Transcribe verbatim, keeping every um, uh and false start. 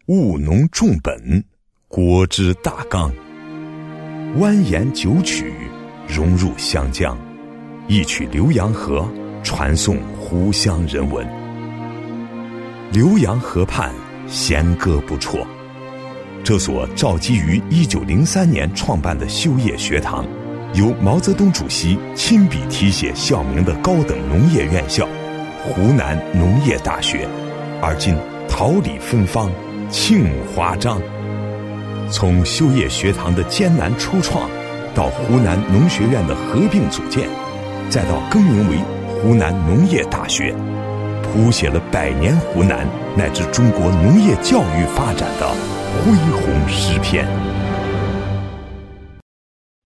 务农重本，国之大纲。蜿蜒九曲，融入湘江，一曲浏阳河，传颂湖湘人文。浏阳河畔，弦歌不辍。这所召集于一九零三年创办的修业学堂，由毛泽东主席亲笔题写校名的高等农业院校——湖南农业大学，而今桃李芬芳，庆华章。从修业学堂的艰难初创，到湖南农学院的合并组建，再到更名为湖南农业大学，谱写了百年湖南乃至中国农业教育发展的恢宏诗篇。